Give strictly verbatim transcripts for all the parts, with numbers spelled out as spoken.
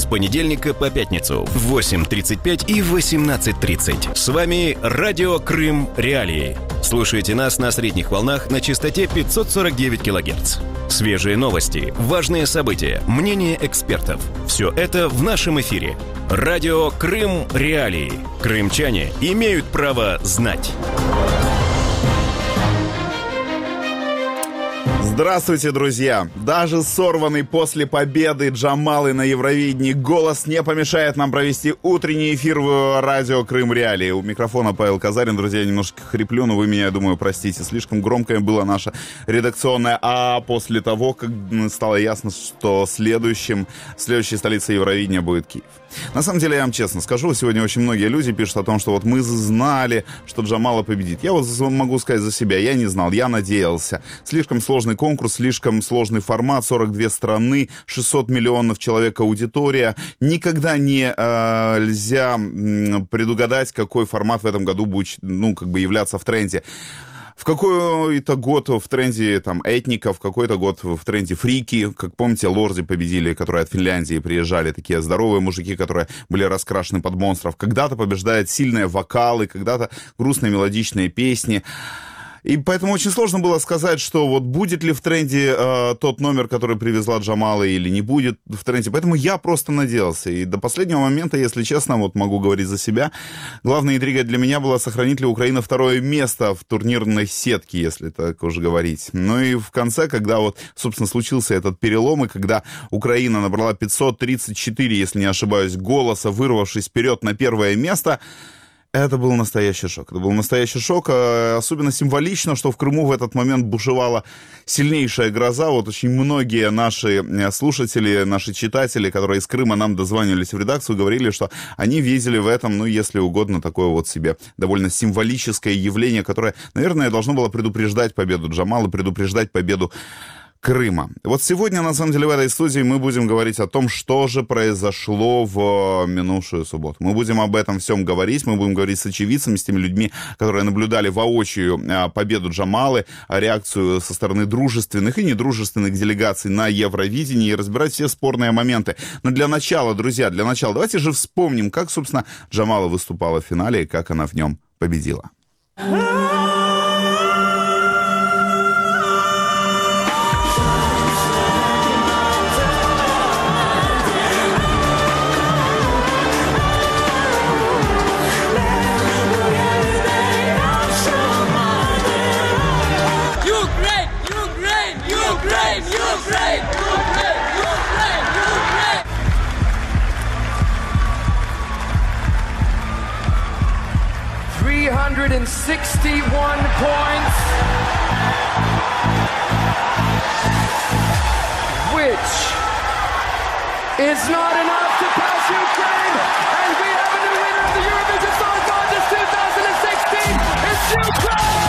понедельника по пятницу в восемь тридцать пять и восемнадцать тридцать. С вами Радио Крым Реалии. Слушайте нас на средних волнах на частоте пятьсот сорок девять килогерц. Свежие новости, важные события, мнения экспертов. Все это в нашем эфире. Радио Крым Реалии. Крымчане имеют право знать. Здравствуйте, друзья! Даже сорванный после победы Джамалы на Евровидении голос не помешает нам провести утренний эфир в Радио Крым Реалии. У микрофона Павел Казарин. Друзья, я немножко хриплю, но вы меня, я думаю, простите. Слишком громкое было наше редакционное «а» после того, как стало ясно, что следующим, следующей столицей Евровидения будет Киев. На самом деле, я вам честно скажу, сегодня очень многие люди пишут о том, что вот мы знали, что Джамала победит. Я вот могу сказать за себя, я не знал, я надеялся. Слишком сложный конкурс, слишком сложный формат, сорок две страны, шестьсот миллионов человек аудитория. Никогда не э, нельзя предугадать, какой формат в этом году будет, ну, как бы являться в тренде. В какой-то год в тренде там этника, в какой-то год в тренде фрики. Как помните, лорди победили, которые от Финляндии приезжали, такие здоровые мужики, которые были раскрашены под монстров. Когда-то побеждают сильные вокалы, когда-то грустные мелодичные песни. И поэтому очень сложно было сказать, что вот будет ли в тренде э, тот номер, который привезла Джамала, или не будет в тренде. Поэтому я просто надеялся. И до последнего момента, если честно, вот могу говорить за себя, главной интригой для меня была, сохранит ли Украина второе место в турнирной сетке, если так уже говорить. Ну и в конце, когда вот, собственно, случился этот перелом, и когда Украина набрала пятьсот тридцать четыре, если не ошибаюсь, голоса, вырвавшись вперед на первое место, это был настоящий шок. Это был настоящий шок. Особенно символично, что в Крыму в этот момент бушевала сильнейшая гроза. Вот очень многие наши слушатели, наши читатели, которые из Крыма нам дозванивались в редакцию, говорили, что они видели в этом, ну, если угодно, такое вот себе довольно символическое явление, которое, наверное, должно было предупреждать победу Джамалы, предупреждать победу Крыма. Вот сегодня, на самом деле, в этой студии мы будем говорить о том, что же произошло в минувшую субботу. Мы будем об этом всем говорить, мы будем говорить с очевидцами, с теми людьми, которые наблюдали воочию победу Джамалы, реакцию со стороны дружественных и недружественных делегаций на Евровидении и разбирать все спорные моменты. Но для начала, друзья, для начала давайте же вспомним, как, собственно, Джамала выступала в финале и как она в нем победила. three hundred sixty-one points, which is not enough to pass Ukraine, and we have a new winner of the Eurovision Song Contest twenty sixteen. It's Ukraine!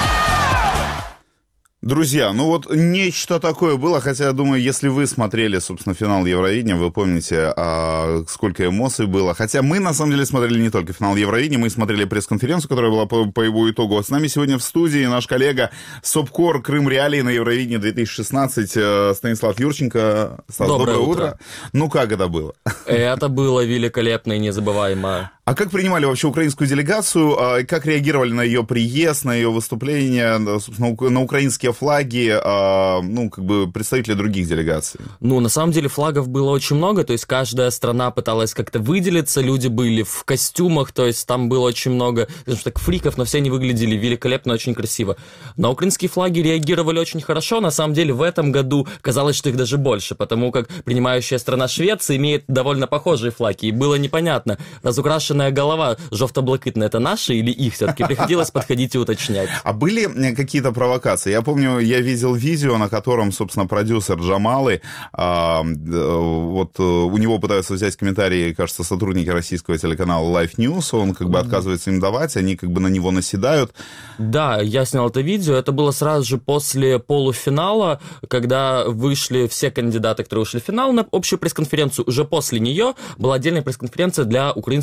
Друзья, ну вот нечто такое было, хотя, я думаю, если вы смотрели, собственно, финал Евровидения, вы помните, а, сколько эмоций было. Хотя мы, на самом деле, смотрели не только финал Евровидения, мы смотрели пресс-конференцию, которая была по, по его итогу. А с нами сегодня в студии наш коллега СОБКОР Крым Реалии на Евровидении две тысячи шестнадцать Станислав Юрченко. Стас, доброе, доброе утро. утро. Ну, как это было? Это было великолепно и незабываемо. А как принимали вообще украинскую делегацию, а, как реагировали на ее приезд, на ее выступление, собственно, на украинские флаги, а, ну, как бы представители других делегаций? Ну, на самом деле флагов было очень много, то есть каждая страна пыталась как-то выделиться, люди были в костюмах, то есть там было очень много, скажем так, фриков, но все они выглядели великолепно, очень красиво. На украинские флаги реагировали очень хорошо, на самом деле в этом году казалось, что их даже больше, потому как принимающая страна Швеция имеет довольно похожие флаги, и было непонятно, разукрашенная голова жовто-блакитная, это наши или их все-таки? Приходилось подходить и уточнять. А были какие-то провокации? Я помню, я видел видео, на котором, собственно, продюсер Джамалы, а, вот у него пытаются взять комментарии, кажется, сотрудники российского телеканала Life News, он как бы отказывается им давать, они как бы на него наседают. Да, я снял это видео, это было сразу же после полуфинала, когда вышли все кандидаты, которые ушли в финал на общую пресс-конференцию, уже после нее была отдельная пресс-конференция для украинских журналистов.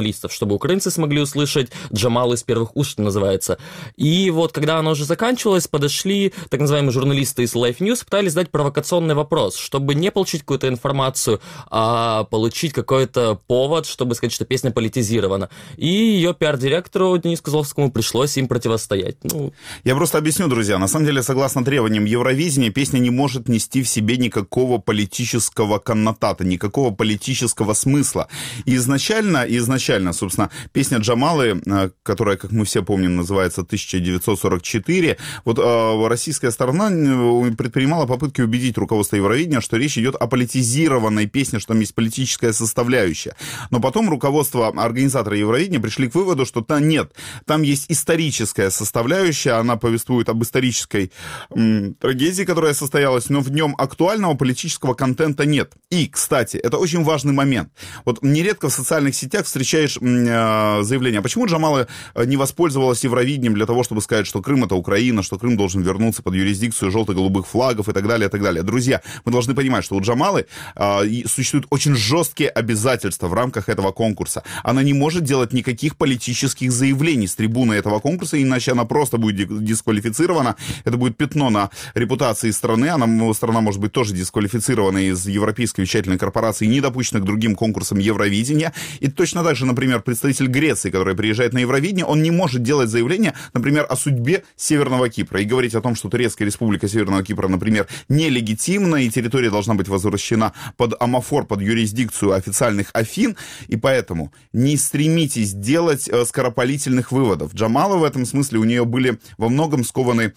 журналистов, чтобы украинцы смогли услышать Джамал из первых уст, что называется. И вот, когда оно уже заканчивалось, подошли так называемые журналисты из Life News, пытались задать провокационный вопрос, чтобы не получить какую-то информацию, а получить какой-то повод, чтобы сказать, что песня политизирована. И ее пиар-директору Денису Козловскому пришлось им противостоять. Ну... Я просто объясню, друзья. На самом деле, согласно требованиям Евровидения, песня не может нести в себе никакого политического коннотата, никакого политического смысла. И изначально, изначально, собственно, песня Джамалы, которая, как мы все помним, называется тысяча девятьсот сорок четыре, вот э, российская сторона предпринимала попытки убедить руководство Евровидения, что речь идет о политизированной песне, что там есть политическая составляющая. Но потом руководство, организаторы Евровидения пришли к выводу, что там нет, там есть историческая составляющая, она повествует об исторической м, трагедии, которая состоялась, но в нем актуального политического контента нет. И, кстати, это очень важный момент. Вот нередко в социальных сетях встречаешь м, э, заявление, а почему Джамала не воспользовалась Евровидением для того, чтобы сказать, что Крым — это Украина, что Крым должен вернуться под юрисдикцию желто-голубых флагов и так далее, и так далее. Друзья, мы должны понимать, что у Джамалы э, существуют очень жесткие обязательства в рамках этого конкурса. Она не может делать никаких политических заявлений с трибуны этого конкурса, иначе она просто будет дисквалифицирована. Это будет пятно на репутации страны. Она, страна может быть тоже дисквалифицирована из Европейской вещательной корпорации, не допущена к другим конкурсам Евровидения. И точно так же, например, представитель Греции, который приезжает на Евровидение, он не может делать заявление, например, о судьбе Северного Кипра и говорить о том, что Турецкая республика Северного Кипра, например, нелегитимна, и территория должна быть возвращена под амафор, под юрисдикцию официальных Афин, и поэтому не стремитесь делать э, скоропалительных выводов. Джамала в этом смысле, у нее были во многом скованы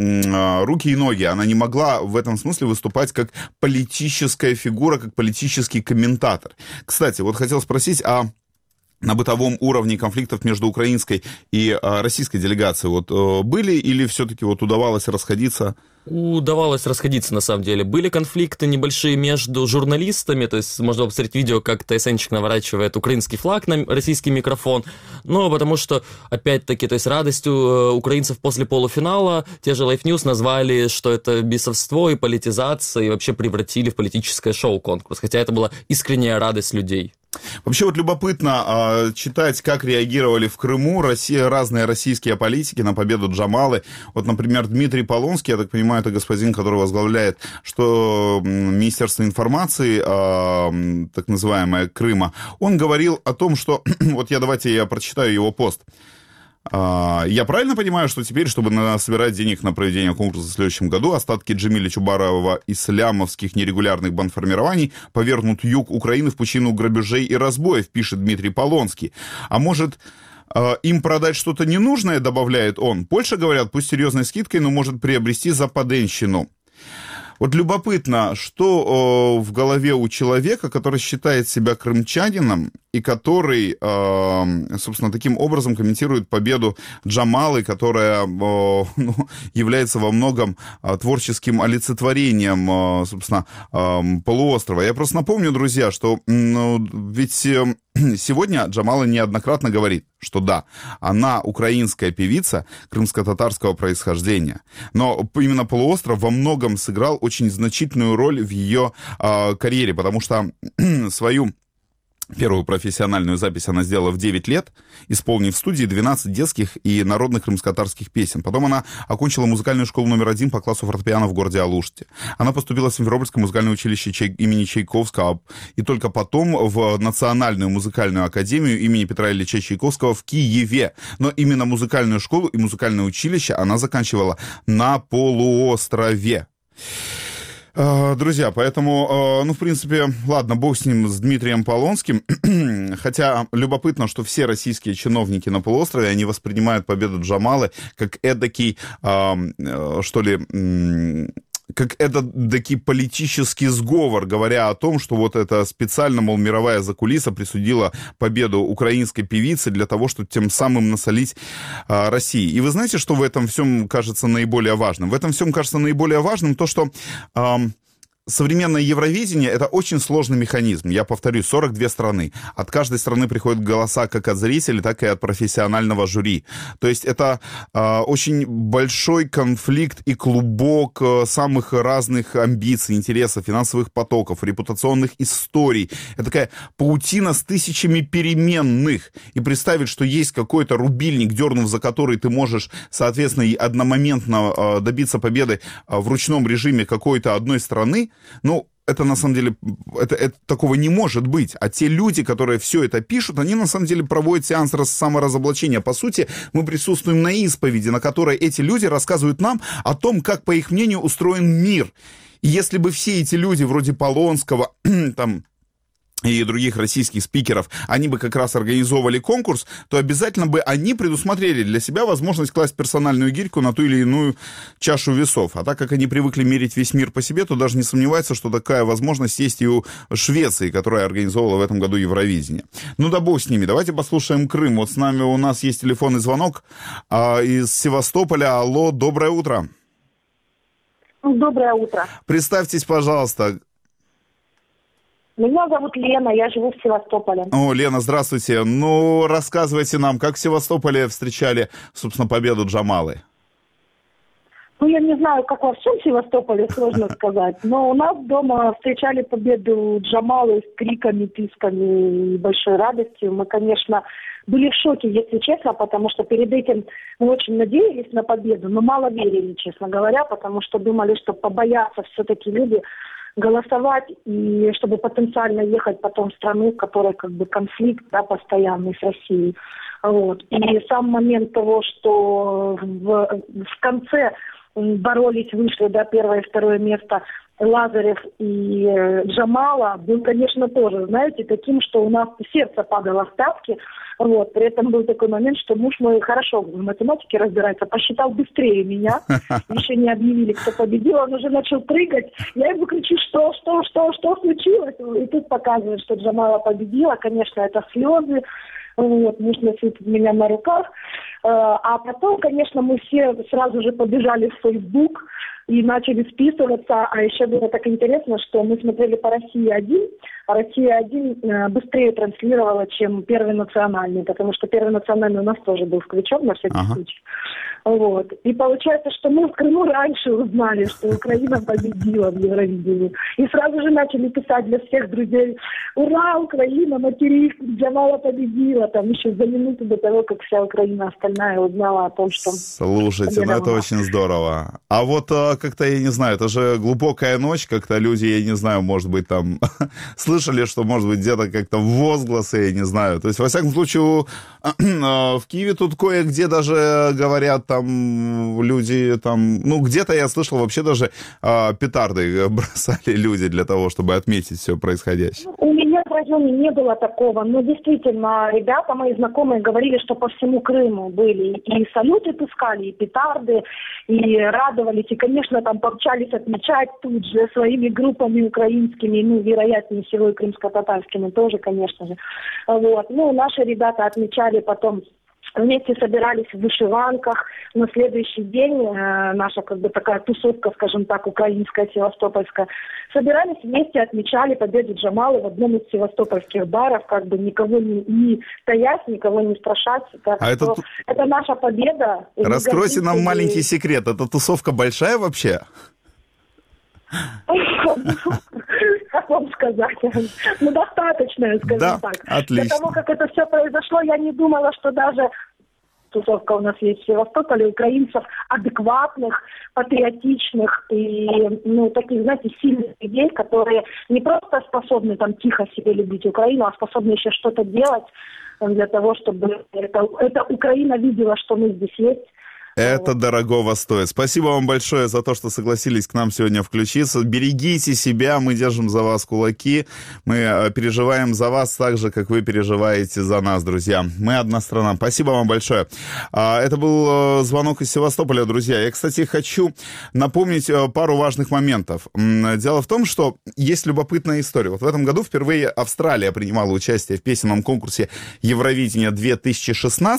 э, руки и ноги, она не могла в этом смысле выступать как политическая фигура, как политический комментатор. Кстати, вот хотел спросить, а на бытовом уровне конфликтов между украинской и э, российской делегацией вот э, были или все-таки вот удавалось расходиться? Удавалось расходиться, на самом деле. Были конфликты небольшие между журналистами, то есть можно посмотреть видео, как ТСНчик наворачивает украинский флаг на российский микрофон, но потому что, опять-таки, то есть радостью украинцев после полуфинала те же Life News назвали, что это бесовство и политизация, и вообще превратили в политическое шоу конкурс, хотя это была искренняя радость людей. Вообще вот любопытно э, читать, как реагировали в Крыму Россия, разные российские политики на победу Джамалы. Вот, например, Дмитрий Полонский, я так понимаю, это господин, который возглавляет что Министерство информации, э, так называемое, Крыма. Он говорил о том, что... вот я давайте я прочитаю его пост. Я правильно понимаю, что теперь, чтобы собирать денег на проведение конкурса в следующем году, остатки Джемиля Чубарова ислямовских нерегулярных бандформирований повергнут юг Украины в пучину грабежей и разбоев, пишет Дмитрий Полонский. А может, им продать что-то ненужное, добавляет он? Польша, говорят, пусть серьезной скидкой, но может приобрести западенщину. Вот любопытно, что э, в голове у человека, который считает себя крымчанином и который, э, собственно, таким образом комментирует победу Джамалы, которая э, ну, является во многом э, творческим олицетворением, э, собственно, э, полуострова. Я просто напомню, друзья, что ну, ведь... Э, сегодня Джамала неоднократно говорит, что да, она украинская певица крымско-татарского происхождения, но именно полуостров во многом сыграл очень значительную роль в ее э, карьере, потому что свою первую профессиональную запись она сделала в девять лет, исполнив в студии двенадцать детских и народных крымско-татарских песен. Потом она окончила музыкальную школу номер один по классу фортепиано в городе Алуште. Она поступила в Симферопольское музыкальное училище Чай... имени Чайковского, и только потом в Национальную музыкальную академию имени Петра Ильича Чайковского в Киеве. Но именно музыкальную школу и музыкальное училище она заканчивала на полуострове. Друзья, поэтому, ну, в принципе, ладно, бог с ним, с Дмитрием Полонским, хотя любопытно, что все российские чиновники на полуострове, они воспринимают победу Джамалы как эдакий, что ли, как эдакий политический сговор, говоря о том, что вот это специально, мол, мировая закулиса присудила победу украинской певице для того, чтобы тем самым насолить а, России. И вы знаете, что в этом всем кажется наиболее важным? В этом всем кажется наиболее важным то, что... А, современное Евровидение — это очень сложный механизм. Я повторю, сорок две страны. От каждой страны приходят голоса как от зрителей, так и от профессионального жюри. То есть это э, очень большой конфликт и клубок э, самых разных амбиций, интересов, финансовых потоков, репутационных историй. Это такая паутина с тысячами переменных. И представить, что есть какой-то рубильник, дернув за который ты можешь, соответственно, и одномоментно э, добиться победы э, в ручном режиме какой-то одной страны, ну, это на самом деле, это, это, такого не может быть. А те люди, которые все это пишут, они на самом деле проводят сеанс саморазоблачения. По сути, мы присутствуем на исповеди, на которой эти люди рассказывают нам о том, как, по их мнению, устроен мир. И если бы все эти люди, вроде Полонского, там, и других российских спикеров, они бы как раз организовывали конкурс, то обязательно бы они предусмотрели для себя возможность класть персональную гирьку на ту или иную чашу весов. А так как они привыкли мерить весь мир по себе, то даже не сомневается, что такая возможность есть и у Швеции, которая организовывала в этом году Евровидение. Ну да бог с ними. Давайте послушаем Крым. Вот с нами у нас есть телефонный звонок а, из Севастополя. Алло, доброе утро. Доброе утро. Представьтесь, пожалуйста. Меня зовут Лена, я живу в Севастополе. О, Лена, здравствуйте. Ну, рассказывайте нам, как в Севастополе встречали, собственно, победу Джамалы? Ну, я не знаю, как во всем Севастополе, сложно сказать, но у нас дома встречали победу Джамалы с криками, писками и большой радостью. Мы, конечно, были в шоке, если честно, потому что перед этим мы очень надеялись на победу, но мало верили, честно говоря, потому что думали, что побоятся все-таки люди голосовать, и чтобы потенциально ехать потом в страну, в которой как бы конфликт, да, постоянный с Россией. Вот. И сам момент того, что в, в конце боролись, вышли, да, первое и второе место Лазарев и э, Джамала, был, конечно, тоже, знаете, таким, что у нас сердце падало в пятки. Вот. При этом был такой момент, что муж мой хорошо в математике разбирается, посчитал быстрее меня. Еще не объявили, кто победил, он уже начал прыгать. Я ему кричу, что, что, что, что случилось? И тут показывают, что Джамала победила. Конечно, это слезы. Вот, муж носит меня на руках. А потом, конечно, мы все сразу же побежали в Facebook и начали списываться. А еще было так интересно, что мы смотрели по России один, а Россия один быстрее транслировала, чем Первый национальный, потому что Первый национальный у нас тоже был включен на всякий ага. случай. Вот. И получается, что мы в Крыму раньше узнали, что Украина победила в Евровидении. И сразу же начали писать для всех друзей: «Ура, Украина, материк, Джамала победила!» Там еще за минуту до того, как вся Украина остальная узнала о том, что... Слушайте, ну это очень здорово. А вот как-то, я не знаю, это же глубокая ночь, как-то люди, я не знаю, может быть, там слышали, что, может быть, где-то как-то возгласы, я не знаю. То есть, во всяком случае, в Киеве тут кое-где даже говорят, там люди там, ну где-то я слышал, вообще даже э, петарды бросали люди для того, чтобы отметить все происходящее. У меня в районе не было такого, но действительно ребята мои знакомые говорили, что по всему Крыму были и салюты пускали, и петарды, и радовались, и, конечно, там помчались отмечать тут же своими группами украинскими, ну, вероятнее всего и крымско-татарскими тоже, конечно же. Вот. Ну, наши ребята отмечали потом, вместе собирались в вышиванках. На следующий день э, наша как бы такая тусовка, скажем так, украинская, севастопольская, собирались вместе, отмечали победу Джамалы в одном из севастопольских баров, как бы никого не, не таясь, никого не страшась. Так а что это... это наша победа. Раскройте нам маленький секрет. Эта тусовка большая вообще? Как вам сказать? Ну, достаточно, скажем да, так. Отлично. До того, как это все произошло, я не думала, что даже тусовка у нас есть в Севастополе, украинцев адекватных, патриотичных и, ну, таких, знаете, сильных людей, которые не просто способны там тихо себе любить Украину, а способны еще что-то делать для того, чтобы это, эта Украина видела, что мы здесь есть. Это дорогого стоит. Спасибо вам большое за то, что согласились к нам сегодня включиться. Берегите себя, мы держим за вас кулаки. Мы переживаем за вас так же, как вы переживаете за нас, друзья. Мы одна страна. Спасибо вам большое. Это был звонок из Севастополя, друзья. Я, кстати, хочу напомнить пару важных моментов. Дело в том, что есть любопытная история. Вот в этом году впервые Австралия принимала участие в песенном конкурсе Евровидения две тысячи шестнадцать.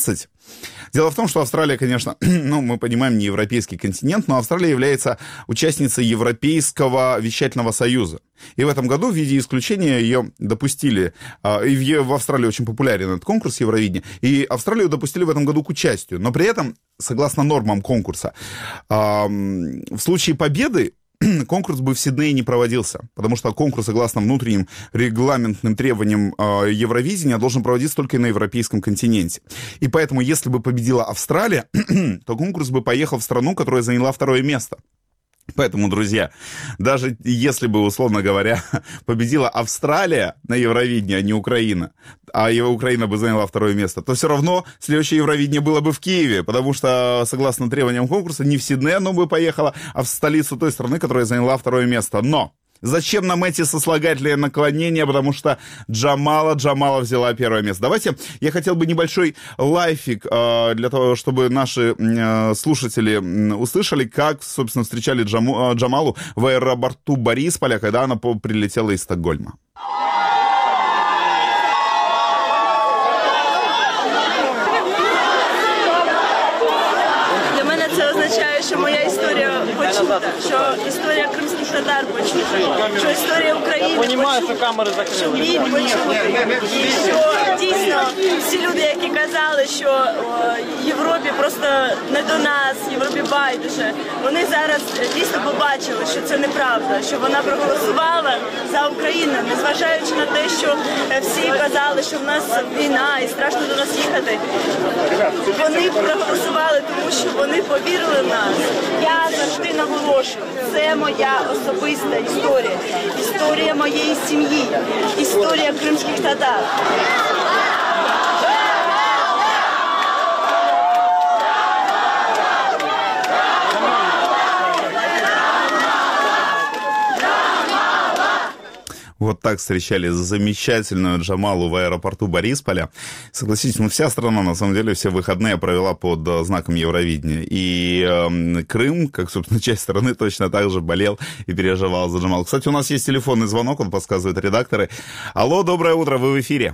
Дело в том, что Австралия, конечно, ну, мы понимаем, не европейский континент, но Австралия является участницей Европейского вещательного союза. И в этом году в виде исключения ее допустили, и в Австралии очень популярен этот конкурс Евровидения, и Австралию допустили в этом году к участию. Но при этом, согласно нормам конкурса, в случае победы конкурс бы в Сиднее не проводился, потому что конкурс, согласно внутренним регламентным требованиям э, Евровидения, должен проводиться только на европейском континенте. И поэтому, если бы победила Австралия, то конкурс бы поехал в страну, которая заняла второе место. Поэтому, друзья, даже если бы, условно говоря, победила Австралия на Евровидении, а не Украина, а его Украина бы заняла второе место, то все равно следующее Евровидение было бы в Киеве, потому что, согласно требованиям конкурса, не в Сидней оно бы поехало, а в столицу той страны, которая заняла второе место. Но зачем нам эти сослагательные наклонения, потому что Джамала, Джамала взяла первое место. Давайте, я хотел бы небольшой лайфик э, для того, чтобы наши э, слушатели услышали, как, собственно, встречали Джаму, э, Джамалу в аэропорту Борисполя, когда она по- прилетела из Стокгольма. Для мене це означає, що моя історія почута, що історія кримських татар почута, що історія України почута, що біль почутий. І що дійсно всі люди, які казали, що о, Європі просто не до нас, Європі байдуже, вони зараз дійсно побачили, що це неправда, що вона проголосувала за Україну, незважаючи на те, що всі казали, що в нас війна і страшно до нас їхати. Вони проголосували, тому що вони повірили в нас. Я завжди наголошую, це моя особиста історія, історія моєї сім'ї, історія кримських татар. Вот так встречали замечательную Джамалу в аэропорту Борисполя. Согласитесь, ну вся страна, на самом деле, все выходные провела под знаком Евровидения. И э, Крым, как, собственно, часть страны, точно так же болел и переживал за Джамалу. Кстати, у нас есть телефонный звонок, он подсказывает редакторы. Алло, доброе утро, вы в эфире.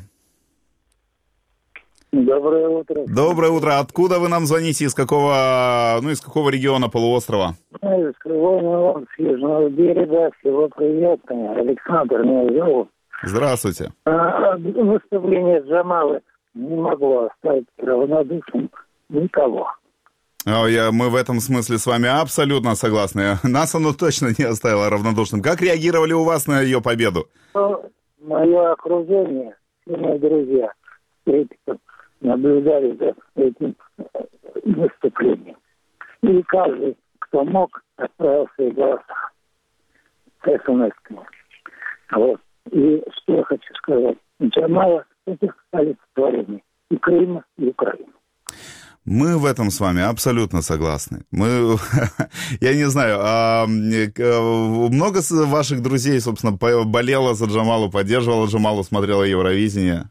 Доброе утро. Доброе утро. Откуда вы нам звоните? Из какого, ну, из какого региона полуострова? Ну, из Крылова, с Южного берега. Всего приятно. Александр меня зовут. Здравствуйте. А, выступление Джамалы не могло оставить равнодушным никого. О, я, мы в этом смысле с вами абсолютно согласны. Нас оно точно не оставило равнодушным. Как реагировали у вас на ее победу? Ну, мое окружение, все мои друзья, критиков, наблюдали за этим выступлением. И каждый, кто мог, отправил свои голоса с смс-ками. Вот. И что я хочу сказать. Джамала — это олицетворение и Крыма, и Украины. Мы в этом с вами абсолютно согласны. Мы, я не знаю, а много ваших друзей, собственно, болело за Джамалу, поддерживало Джамалу, смотрело Евровидение?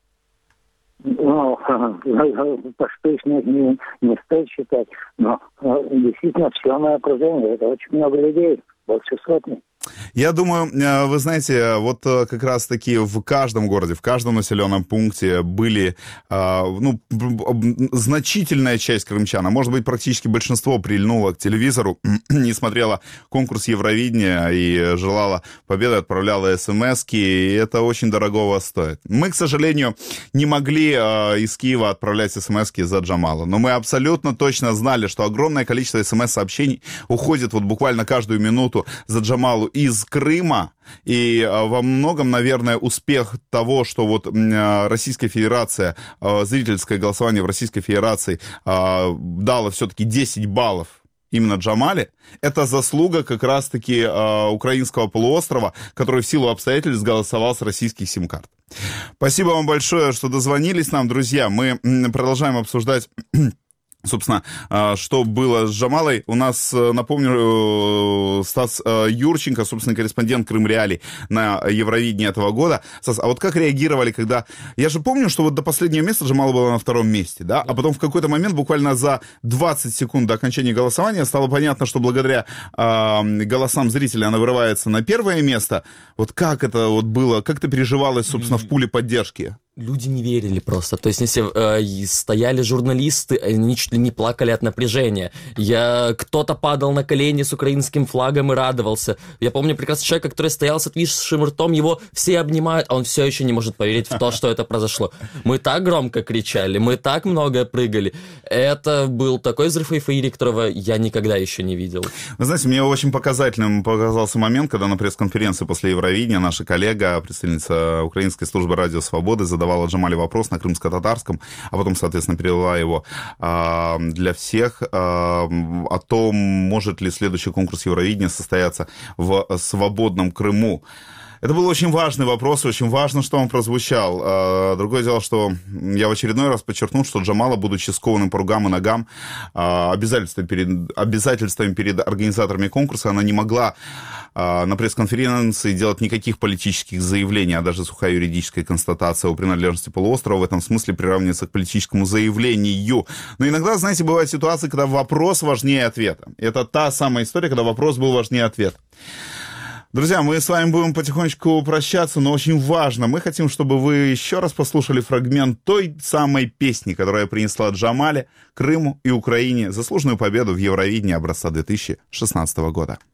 Ну, поштучно не, не стоит считать, но действительно все мое окружение, это очень много людей, больше сотни. Я думаю, вы знаете, вот как раз-таки в каждом городе, в каждом населенном пункте были, ну, значительная часть крымчан, а может быть, практически большинство прильнуло к телевизору, не смотрела конкурс Евровидения и желала победы, отправляла смс-ки, и это очень дорогого стоит. Мы, к сожалению, не могли из Киева отправлять смс-ки за Джамалу, но мы абсолютно точно знали, что огромное количество смс-сообщений уходит вот буквально каждую минуту за Джамалу из Крыма, и во многом, наверное, успех того, что вот Российская Федерация, зрительское голосование в Российской Федерации дало все-таки десять баллов именно Джамале, это заслуга как раз-таки украинского полуострова, который в силу обстоятельств голосовал с российских сим-карт. Спасибо вам большое, что дозвонились нам, друзья. Мы продолжаем обсуждать... Собственно, что было с Джамалой, у нас, напомню, Стас Юрченко, собственно, корреспондент Крым Реалий на Евровидении этого года. Стас, а вот как реагировали, когда... Я же помню, что вот до последнего места Джамала была на втором месте, да? А потом в какой-то момент, буквально за двадцать секунд до окончания голосования, стало понятно, что благодаря э, голосам зрителей она вырывается на первое место. Вот как это вот было, как ты переживалась, собственно, в пуле поддержки? Люди не верили просто. То есть, если э, стояли журналисты, они чуть ли не плакали от напряжения. Я... Кто-то падал на колени с украинским флагом и радовался. Я помню прекрасно человека, который стоял с отвисшим ртом, его все обнимают, а он все еще не может поверить в то, что это произошло. Мы так громко кричали, мы так много прыгали. Это был такой взрыв эйфории, которого я никогда еще не видел. Вы знаете, мне очень показательным показался момент, когда на пресс-конференции после Евровидения наша коллега, представительница Украинской службы радио «Свободы», задавала Джамале вопрос на крымско-татарском, а потом, соответственно, перевела его э, для всех, э, о том, может ли следующий конкурс Евровидения состояться в свободном Крыму. Это был очень важный вопрос, очень важно, что он прозвучал. Другое дело, что я в очередной раз подчеркну, что Джамала, будучи скованным по рукам и ногам обязательствами перед, обязательствами перед организаторами конкурса, она не могла на пресс-конференции делать никаких политических заявлений, а даже сухая юридическая констатация о принадлежности полуострова в этом смысле приравнивается к политическому заявлению. Но иногда, знаете, бывают ситуации, когда вопрос важнее ответа. Это та самая история, когда вопрос был важнее ответа. Друзья, мы с вами будем потихонечку прощаться, но очень важно. Мы хотим, чтобы вы еще раз послушали фрагмент той самой песни, которая принесла Джамале, Крыму и Украине заслуженную победу в Евровидении образца две тысячи шестнадцатого года.